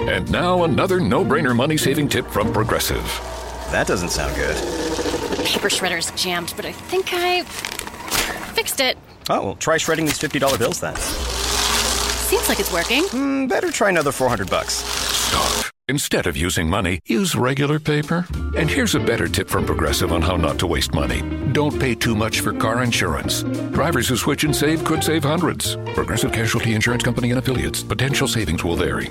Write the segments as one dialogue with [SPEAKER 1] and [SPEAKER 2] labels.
[SPEAKER 1] And now another no-brainer money-saving tip from Progressive.
[SPEAKER 2] That doesn't sound good.
[SPEAKER 3] Paper shredder's jammed, but I think I fixed it.
[SPEAKER 2] Oh, well, try shredding these $50 bills then.
[SPEAKER 3] Seems like it's working.
[SPEAKER 2] Better try another $400.
[SPEAKER 1] Stop. Instead of using money, use regular paper. And here's a better tip from Progressive on how not to waste money. Don't pay too much for car insurance. Drivers who switch and save could save hundreds. Progressive Casualty Insurance Company and Affiliates. Potential savings will vary.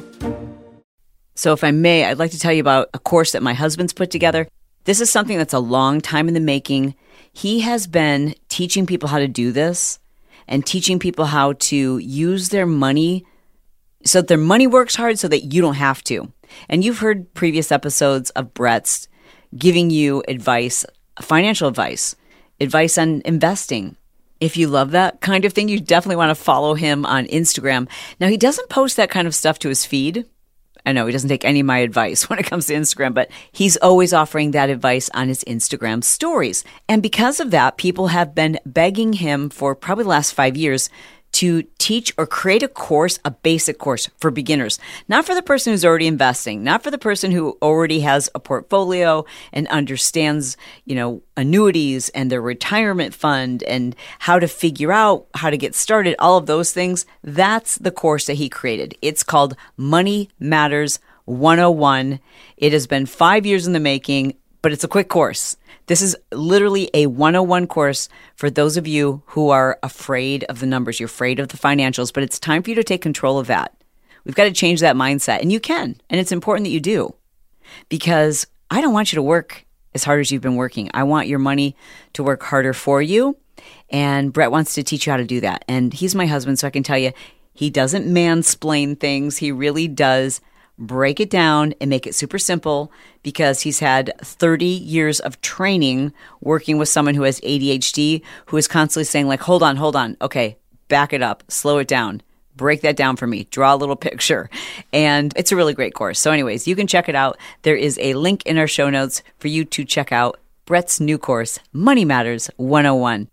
[SPEAKER 4] So if I may, I'd like to tell you about a course that my husband's put together. This is something that's a long time in the making. He has been teaching people how to do this and teaching people how to use their money so that their money works hard so that you don't have to. And you've heard previous episodes of Brett's giving you advice, financial advice on investing. If you love that kind of thing, you definitely want to follow him on Instagram. Now, he doesn't post that kind of stuff to his feed. I know he doesn't take any of my advice when it comes to Instagram, but he's always offering that advice on his Instagram stories. And because of that, people have been begging him for probably the last 5 years to teach or create a course, a basic course for beginners, not for the person who's already investing, not for the person who already has a portfolio and understands, annuities and their retirement fund and how to figure out how to get started, all of those things. That's the course that he created. It's called Money Matters 101. It has been 5 years in the making, but it's a quick course. This is literally a 101 course for those of you who are afraid of the numbers, you're afraid of the financials, but it's time for you to take control of that. We've got to change that mindset, and you can, and it's important that you do, because I don't want you to work as hard as you've been working. I want your money to work harder for you, and Brett wants to teach you how to do that. And he's my husband, so I can tell you, he doesn't mansplain things. He really does break it down and make it super simple, because he's had 30 years of training working with someone who has ADHD, who is constantly saying like, hold on. Okay, back it up, slow it down, break that down for me, draw a little picture. And it's a really great course. So anyways, you can check it out. There is a link in our show notes for you to check out Brett's new course, Money Matters 101.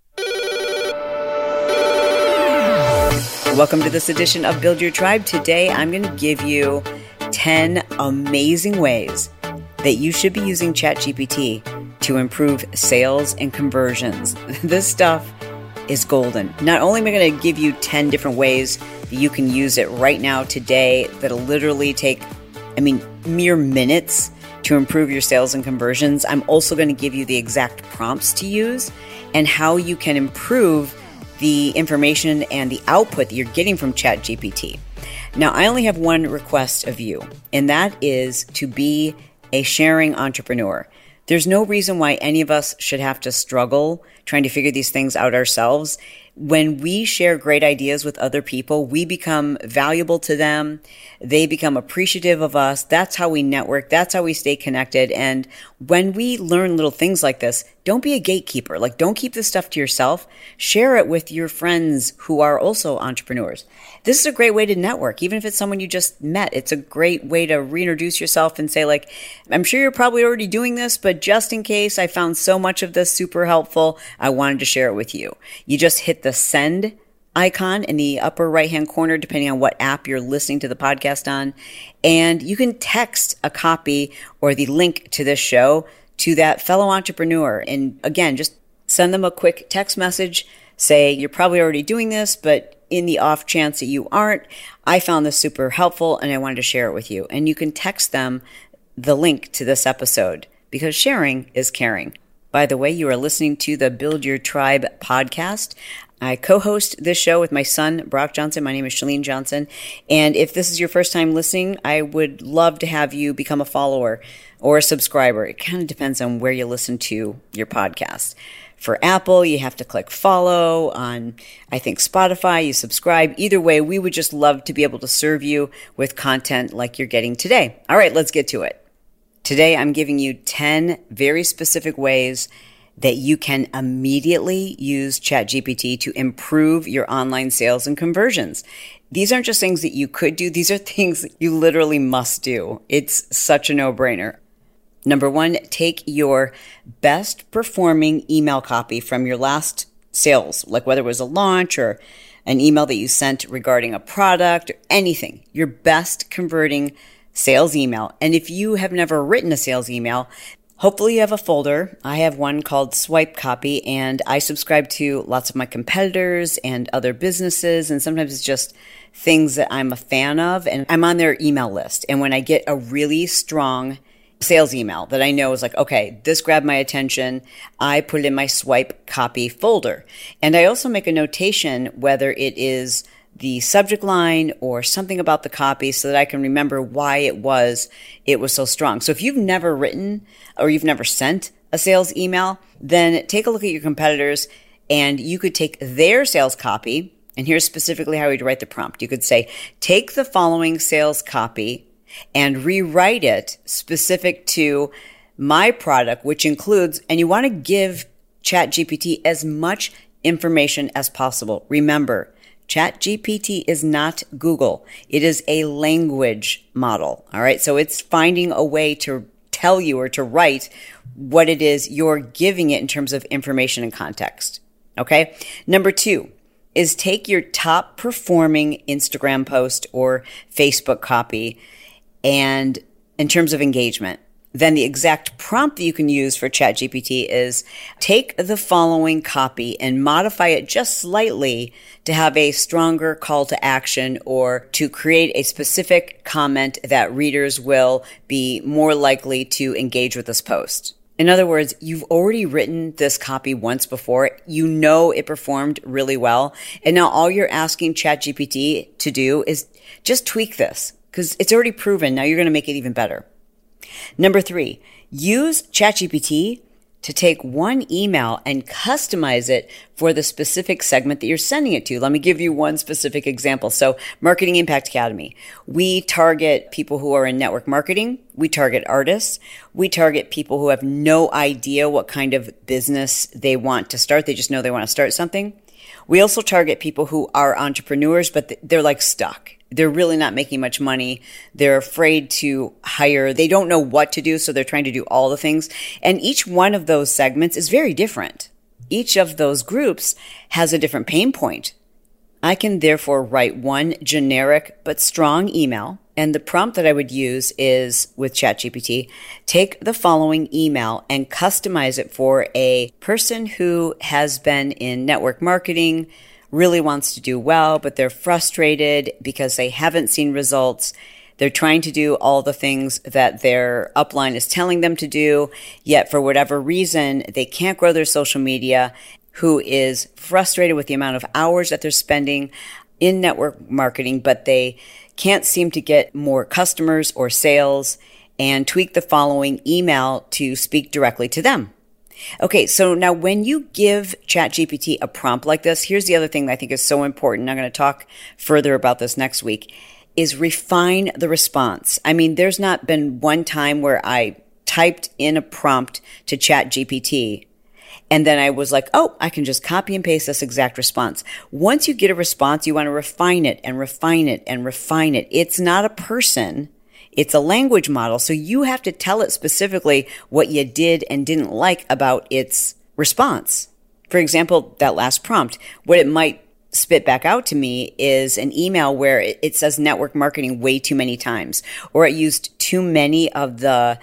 [SPEAKER 4] Welcome to this edition of Build Your Tribe. Today, I'm going to give you 10 amazing ways that you should be using ChatGPT to improve sales and conversions. This stuff is golden. Not only am I going to give you 10 different ways that you can use it right now today that'll literally take, mere minutes to improve your sales and conversions, I'm also going to give you the exact prompts to use and how you can improve the information and the output that you're getting from ChatGPT. Now, I only have one request of you, and that is to be a sharing entrepreneur. There's no reason why any of us should have to struggle trying to figure these things out ourselves. When we share great ideas with other people, we become valuable to them. They become appreciative of us. That's how we network. That's how we stay connected. And when we learn little things like this, don't be a gatekeeper. Don't keep this stuff to yourself. Share it with your friends who are also entrepreneurs. This is a great way to network, even if it's someone you just met. It's a great way to reintroduce yourself and say, I'm sure you're probably already doing this, but just in case, I found so much of this super helpful, I wanted to share it with you. You just hit the send icon in the upper right-hand corner, depending on what app you're listening to the podcast on, and you can text a copy or the link to this show to that fellow entrepreneur. And again, just send them a quick text message. Say, you're probably already doing this, but in the off chance that you aren't, I found this super helpful and I wanted to share it with you. And you can text them the link to this episode, because sharing is caring. By the way, you are listening to the Build Your Tribe podcast. I co-host this show with my son, Brock Johnson. My name is Chalene Johnson. And if this is your first time listening, I would love to have you become a follower or a subscriber. It kind of depends on where you listen to your podcast. For Apple, you have to click follow. On, I think, Spotify, you subscribe. Either way, we would just love to be able to serve you with content like you're getting today. All right, let's get to it. Today, I'm giving you 10 very specific ways that you can immediately use ChatGPT to improve your online sales and conversions. These aren't just things that you could do. These are things that you literally must do. It's such a no-brainer. Number one, take your best performing email copy from your last sales, like whether it was a launch or an email that you sent regarding a product or anything, your best converting sales email. And if you have never written a sales email, hopefully you have a folder. I have one called Swipe Copy, and I subscribe to lots of my competitors and other businesses, and sometimes it's just things that I'm a fan of, and I'm on their email list. And when I get a really strong sales email that I know is like, okay, this grabbed my attention, I put it in my Swipe Copy folder. And I also make a notation whether it is the subject line or something about the copy so that I can remember why it was so strong. So if you've never written or you've never sent a sales email, then take a look at your competitors and you could take their sales copy. And here's specifically how you'd write the prompt. You could say, take the following sales copy and rewrite it specific to my product, which includes, and you want to give ChatGPT as much information as possible. Remember, ChatGPT is not Google. It is a language model. All right. So it's finding a way to tell you or to write what it is you're giving it in terms of information and context. Okay. Number 2 is take your top performing Instagram post or Facebook copy and in terms of engagement. Then the exact prompt that you can use for ChatGPT is take the following copy and modify it just slightly to have a stronger call to action or to create a specific comment that readers will be more likely to engage with this post. In other words, you've already written this copy once before. You know it performed really well. And now all you're asking ChatGPT to do is just tweak this because it's already proven. Now you're going to make it even better. Number 3, use ChatGPT to take one email and customize it for the specific segment that you're sending it to. Let me give you one specific example. So Marketing Impact Academy, we target people who are in network marketing. We target artists. We target people who have no idea what kind of business they want to start. They just know they want to start something. We also target people who are entrepreneurs, but they're like stuck. They're really not making much money. They're afraid to hire. They don't know what to do, so they're trying to do all the things. And each one of those segments is very different. Each of those groups has a different pain point. I can therefore write one generic but strong email. And the prompt that I would use is with ChatGPT, take the following email and customize it for a person who has been in network marketing, really wants to do well, but they're frustrated because they haven't seen results. They're trying to do all the things that their upline is telling them to do, yet for whatever reason, they can't grow their social media, who is frustrated with the amount of hours that they're spending in network marketing, but they can't seem to get more customers or sales, and tweak the following email to speak directly to them. Okay, so now when you give ChatGPT a prompt like this, here's the other thing that I think is so important. I'm going to talk further about this next week, is refine the response. I mean, there's not been one time where I typed in a prompt to ChatGPT and then I was like, oh, I can just copy and paste this exact response. Once you get a response, you want to refine it and refine it and refine it. It's not a person. It's a language model. So you have to tell it specifically what you did and didn't like about its response. For example, that last prompt, what it might spit back out to me is an email where it says network marketing way too many times, or it used too many of the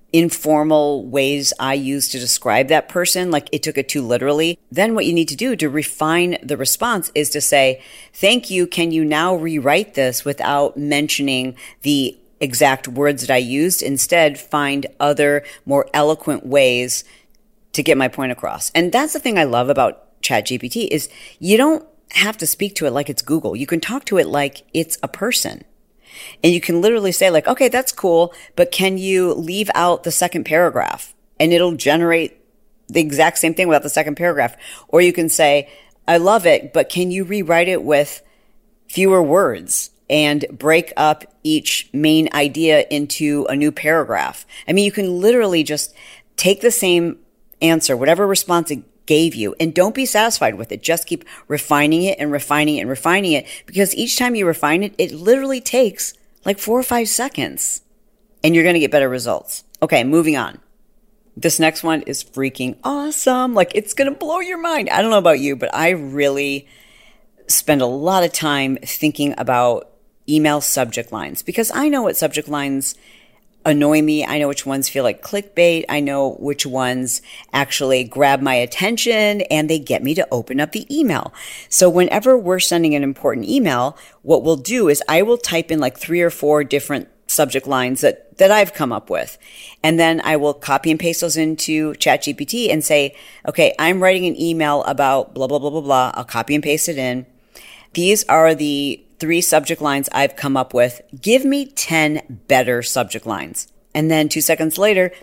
[SPEAKER 4] informal ways I use to describe that person, like it took it too literally. Then what you need to do to refine the response is to say, thank you, can you now rewrite this without mentioning the exact words that I used? Instead, find other more eloquent ways to get my point across. And that's the thing I love about ChatGPT is you don't have to speak to it like it's Google. You can talk to it like it's a person. And you can literally say like, okay, that's cool, but can you leave out the second paragraph? And it'll generate the exact same thing without the second paragraph. Or you can say, I love it, but can you rewrite it with fewer words and break up each main idea into a new paragraph? I mean, you can literally just take the same answer, whatever response it gave you, and don't be satisfied with it. Just keep refining it and refining it and refining it, because each time you refine it, it literally takes like 4 or 5 seconds and you're going to get better results. Okay, moving on. This next one is freaking awesome. Like, it's going to blow your mind. I don't know about you, but I really spend a lot of time thinking about email subject lines, because I know what subject lines annoy me. I know which ones feel like clickbait. I know which ones actually grab my attention and they get me to open up the email. So whenever we're sending an important email, what we'll do is I will type in like 3 or 4 different subject lines that I've come up with. And then I will copy and paste those into ChatGPT and say, okay, I'm writing an email about blah, blah, blah, blah, blah. I'll copy and paste it in. These are the 3 subject lines I've come up with. Give me 10 better subject lines. And then 2 seconds later,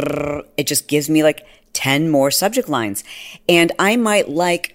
[SPEAKER 4] it just gives me like 10 more subject lines. And I might like,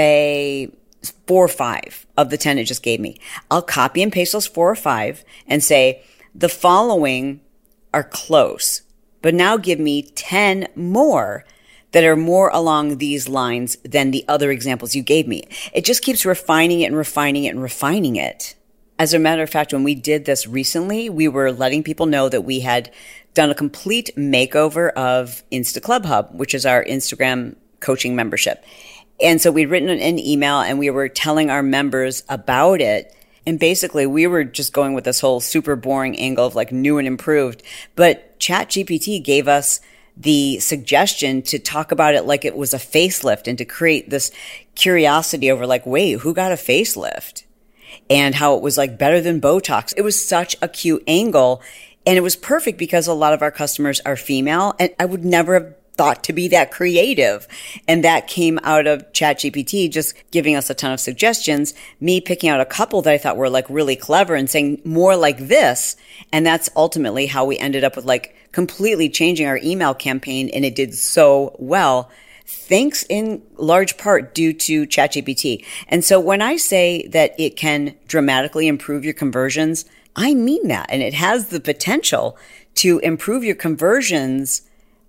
[SPEAKER 4] say, 4 or 5 of the 10 it just gave me. I'll copy and paste those 4 or 5 and say, the following are close, but now give me 10 more that are more along these lines than the other examples you gave me. It just keeps refining it and refining it and refining it. As a matter of fact, when we did this recently, we were letting people know that we had done a complete makeover of Insta Club Hub, which is our Instagram coaching membership. And so we'd written an email and we were telling our members about it. And basically, we were just going with this whole super boring angle of like new and improved. But ChatGPT gave us the suggestion to talk about it like it was a facelift and to create this curiosity over like, wait, who got a facelift? And how it was like better than Botox. It was such a cute angle. And it was perfect because a lot of our customers are female. And I would never have thought to be that creative. And that came out of ChatGPT just giving us a ton of suggestions, me picking out a couple that I thought were like really clever and saying more like this. And that's ultimately how we ended up with like completely changing our email campaign. And it did so well, thanks in large part due to ChatGPT. And so when I say that it can dramatically improve your conversions, I mean that. And it has the potential to improve your conversions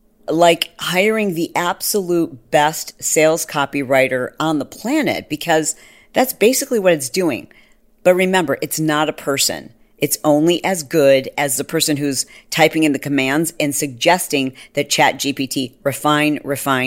[SPEAKER 4] like hiring the absolute best sales copywriter on the planet, because that's basically what it's doing. But remember, it's not a person. It's only as good as the person who's typing in the commands and suggesting that ChatGPT refine.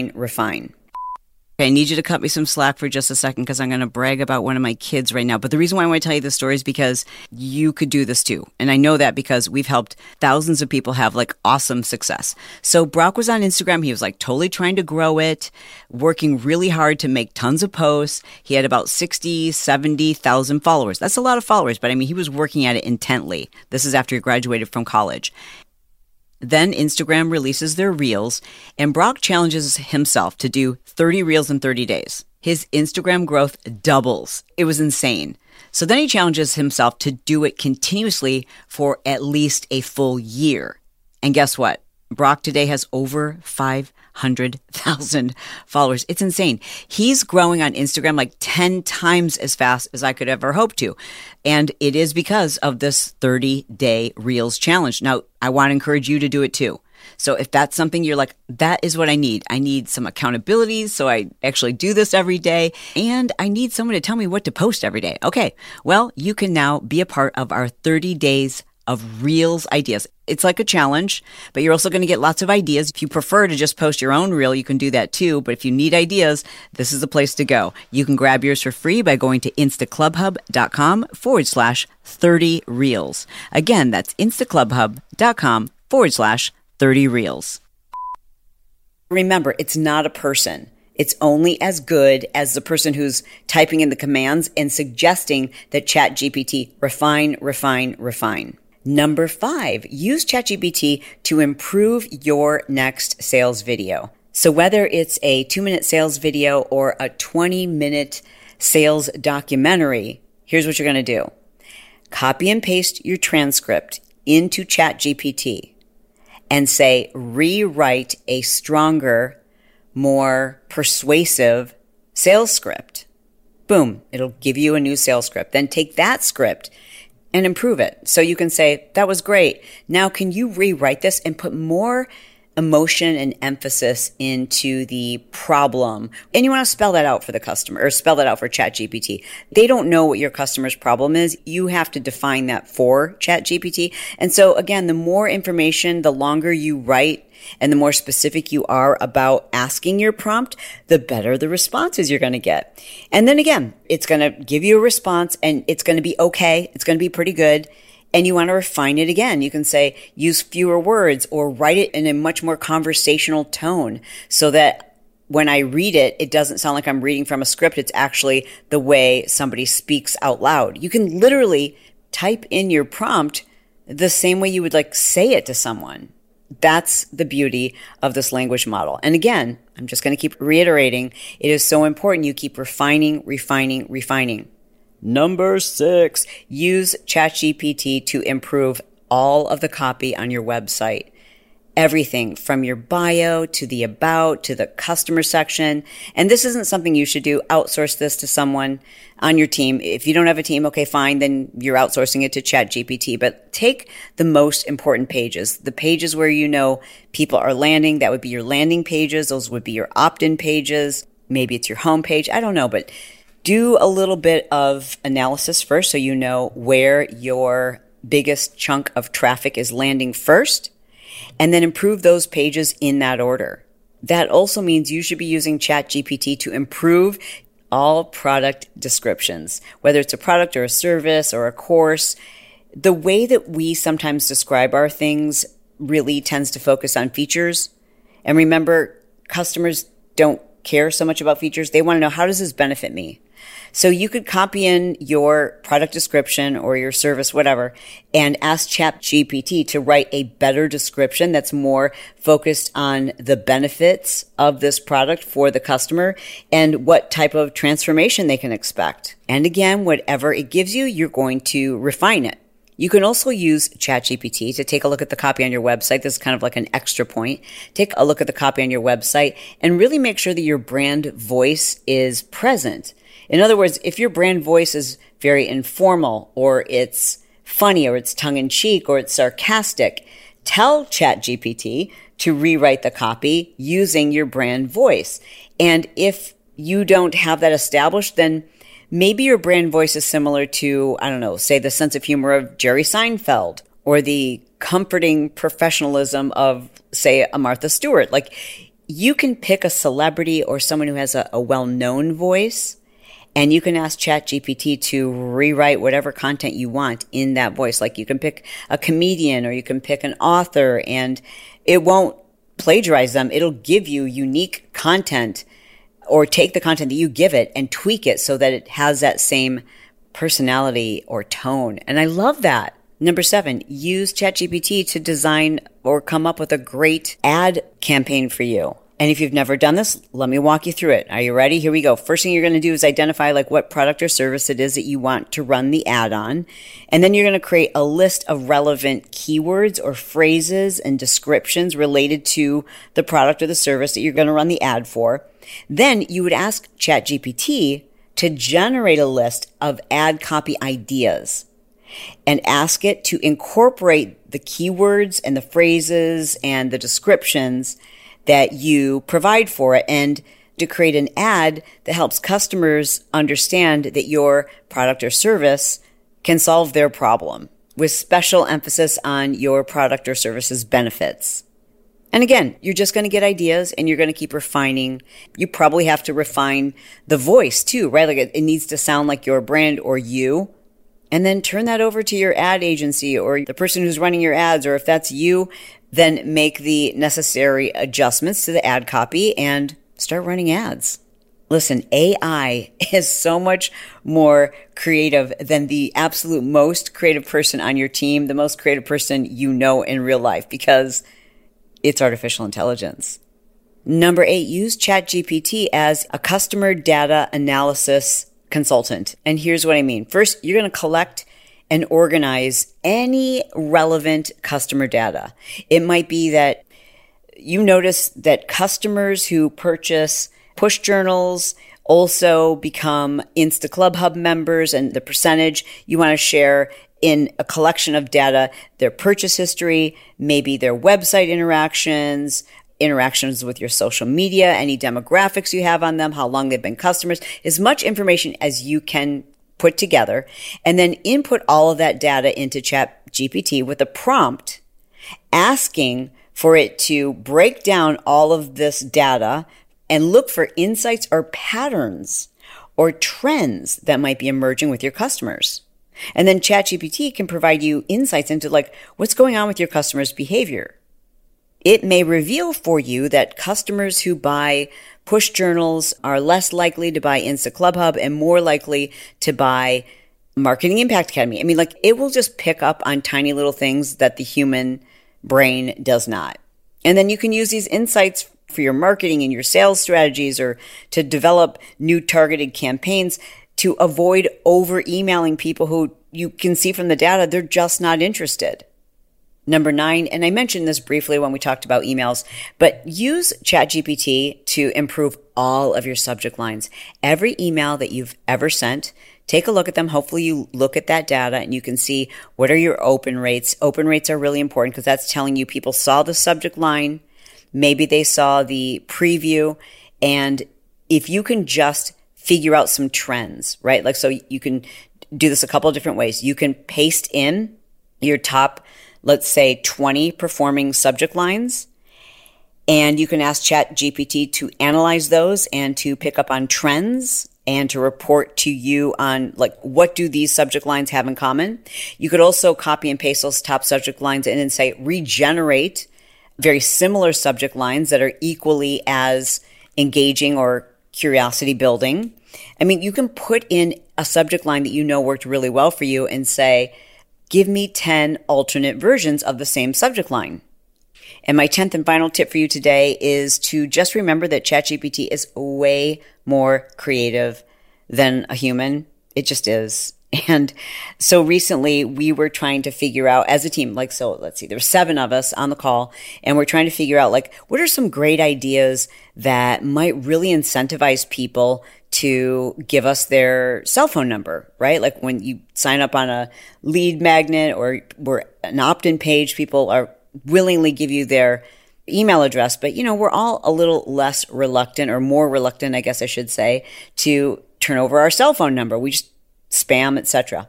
[SPEAKER 4] Okay, I need you to cut me some slack for just a second because I'm going to brag about one of my kids right now. But the reason why I want to tell you this story is because you could do this too. And I know that because we've helped thousands of people have like awesome success. So Brock was on Instagram. He was like totally trying to grow it, working really hard to make tons of posts. He had about 60, 70,000 followers. That's a lot of followers, but I mean, he was working at it intently. This is after he graduated from college. Then Instagram releases their Reels, and Brock challenges himself to do 30 Reels in 30 days. His Instagram growth doubles. It was insane. So then he challenges himself to do it continuously for at least a full year. And guess what? Brock today has over 500,000 followers. It's insane. He's growing on Instagram like 10 times as fast as I could ever hope to. And it is because of this 30-day Reels challenge. Now, I want to encourage you to do it too. So if that's something you're like, that is what I need some accountability. So I actually do this every day, and I need someone to tell me what to post every day. Okay. Well, you can now be a part of our 30 days of Reels ideas. It's like a challenge, but you're also going to get lots of ideas. If you prefer to just post your own reel, you can do that too. But if you need ideas, this is the place to go. You can grab yours for free by going to instaclubhub.com/30 reels. Again, that's instaclubhub.com/30 reels. Remember, it's not a person. It's only as good as the person who's typing in the commands and suggesting that ChatGPT refine. Number 5, use ChatGPT to improve your next sales video. So whether it's a 2-minute sales video or a 20-minute sales documentary, here's what you're going to do. Copy and paste your transcript into ChatGPT and say, rewrite a stronger, more persuasive sales script. Boom, it'll give you a new sales script. Then take that script and improve it. So you can say, that was great. Now, can you rewrite this and put more emotion and emphasis into the problem. And you want to spell that out for the customer, or spell that out for ChatGPT. They don't know what your customer's problem is. You have to define that for ChatGPT. And so again, the more information, the longer you write, and the more specific you are about asking your prompt, the better the responses you're going to get. And then again, it's going to give you a response and it's going to be okay. It's going to be pretty good. And you want to refine it again. You can say, use fewer words or write it in a much more conversational tone so that when I read it, it doesn't sound like I'm reading from a script. It's actually the way somebody speaks out loud. You can literally type in your prompt the same way you would like say it to someone. That's the beauty of this language model. And again, I'm just going to keep reiterating, it is so important you keep refining. Number 6, use ChatGPT to improve all of the copy on your website. Everything from your bio to the about to the customer section. And this isn't something you should do. Outsource this to someone on your team. If you don't have a team, okay, fine, then you're outsourcing it to ChatGPT. But take the most important pages, the pages where you know people are landing. That would be your landing pages. Those would be your opt-in pages. Maybe it's your home page. I don't know, but do a little bit of analysis first so you know where your biggest chunk of traffic is landing first. And then improve those pages in that order. That also means you should be using ChatGPT to improve all product descriptions, whether it's a product or a service or a course. The way that we sometimes describe our things really tends to focus on features. And remember, customers don't care so much about features. They want to know, how does this benefit me? So you could copy in your product description or your service, whatever, and ask ChatGPT to write a better description that's more focused on the benefits of this product for the customer and what type of transformation they can expect. And again, whatever it gives you, you're going to refine it. You can also use ChatGPT to take a look at the copy on your website. This is kind of like an extra point. Take a look at the copy on your website and really make sure that your brand voice is present. In other words, if your brand voice is very informal or it's funny or it's tongue-in-cheek or it's sarcastic, tell ChatGPT to rewrite the copy using your brand voice. And if you don't have that established, then maybe your brand voice is similar to, I don't know, say the sense of humor of Jerry Seinfeld or the comforting professionalism of, say, a Martha Stewart. Like, you can pick a celebrity or someone who has a well-known voice, and you can ask ChatGPT to rewrite whatever content you want in that voice. Like, you can pick a comedian or you can pick an author, and it won't plagiarize them. It'll give you unique content, or take the content that you give it and tweak it so that it has that same personality or tone. And I love that. Number 7, use ChatGPT to design or come up with a great ad campaign for you. And if you've never done this, let me walk you through it. Are you ready? Here we go. First thing you're going to do is identify like what product or service it is that you want to run the ad on. And then you're going to create a list of relevant keywords or phrases and descriptions related to the product or the service that you're going to run the ad for. Then you would ask ChatGPT to generate a list of ad copy ideas and ask it to incorporate the keywords and the phrases and the descriptions that you provide for it, and to create an ad that helps customers understand that your product or service can solve their problem, with special emphasis on your product or service's benefits. And again, you're just going to get ideas and you're going to keep refining. You probably have to refine the voice too, right? Like it needs to sound like your brand or you. And then turn that over to your ad agency or the person who's running your ads, or if that's you, then make the necessary adjustments to the ad copy and start running ads. Listen, AI is so much more creative than the absolute most creative person on your team, the most creative person you know in real life, because it's artificial intelligence. Number 8, use ChatGPT as a customer data analysis consultant. And here's what I mean. First, you're going to collect and organize any relevant customer data. It might be that you notice that customers who purchase push journals also become Insta Club Hub members, and the percentage you want to share in a collection of data, their purchase history, maybe their website interactions with your social media, any demographics you have on them, how long they've been customers, as much information as you can put together, and then input all of that data into ChatGPT with a prompt asking for it to break down all of this data and look for insights or patterns or trends that might be emerging with your customers. And then ChatGPT can provide you insights into like what's going on with your customers' behavior. It may reveal for you that customers who buy push journals are less likely to buy Insta Club Hub and more likely to buy Marketing Impact Academy. I mean, like it will just pick up on tiny little things that the human brain does not. And then you can use these insights for your marketing and your sales strategies or to develop new targeted campaigns to avoid over emailing people who you can see from the data, they're just not interested. Number 9, and I mentioned this briefly when we talked about emails, but use ChatGPT to improve all of your subject lines. Every email that you've ever sent, take a look at them. Hopefully you look at that data and you can see what are your open rates. Open rates are really important because that's telling you people saw the subject line, maybe they saw the preview, and if you can just figure out some trends, right? Like, so you can do this a couple of different ways. You can paste in your top, let's say 20 performing subject lines, and you can ask ChatGPT to analyze those and to pick up on trends and to report to you on like, what do these subject lines have in common? You could also copy and paste those top subject lines in and say, regenerate very similar subject lines that are equally as engaging or curiosity building. I mean, you can put in a subject line that you know worked really well for you and say, give me 10 alternate versions of the same subject line. And my 10th and final tip for you today is to just remember that ChatGPT is way more creative than a human. It just is. And so recently we were trying to figure out as a team, like, so let's see, there were 7 of us on the call, and we're trying to figure out like, what are some great ideas that might really incentivize people to give us their cell phone number, right? Like when you sign up on a lead magnet or we're an opt-in page, people are willingly give you their email address, but you know, we're all a little less reluctant or more reluctant, I guess I should say, to turn over our cell phone number. We just spam, etc.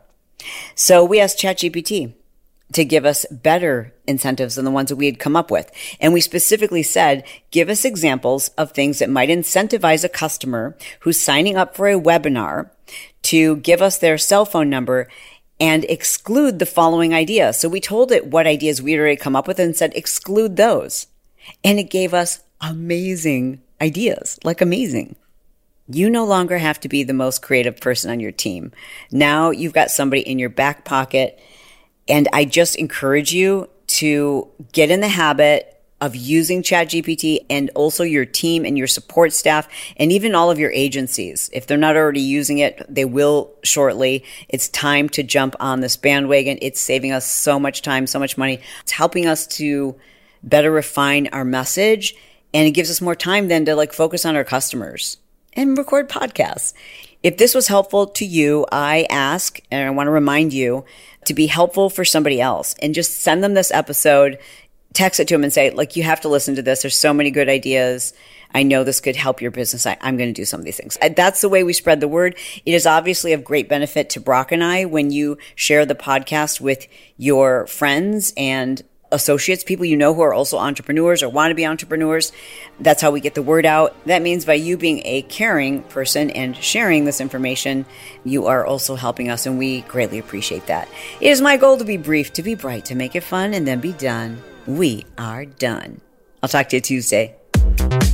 [SPEAKER 4] So we asked ChatGPT to give us better incentives than the ones that we had come up with. And we specifically said, give us examples of things that might incentivize a customer who's signing up for a webinar to give us their cell phone number and exclude the following idea. So we told it what ideas we'd already come up with and said, exclude those. And it gave us amazing ideas, like amazing. You no longer have to be the most creative person on your team. Now you've got somebody in your back pocket. And I just encourage you to get in the habit of using ChatGPT and also your team and your support staff and even all of your agencies. If they're not already using it, they will shortly. It's time to jump on this bandwagon. It's saving us so much time, so much money. It's helping us to better refine our message. And it gives us more time then to like focus on our customers and record podcasts. If this was helpful to you, I ask, and I want to remind you to be helpful for somebody else and just send them this episode, text it to them and say, like, you have to listen to this. There's so many good ideas. I know this could help your business. I'm going to do some of these things. That's the way we spread the word. It is obviously of great benefit to Brock and I when you share the podcast with your friends and associates, people you know who are also entrepreneurs or want to be entrepreneurs. That's how we get the word out. That means by you being a caring person and sharing this information, you are also helping us, and we greatly appreciate that. It is my goal to be brief, to be bright, to make it fun, and then be done. We are done. I'll talk to you Tuesday.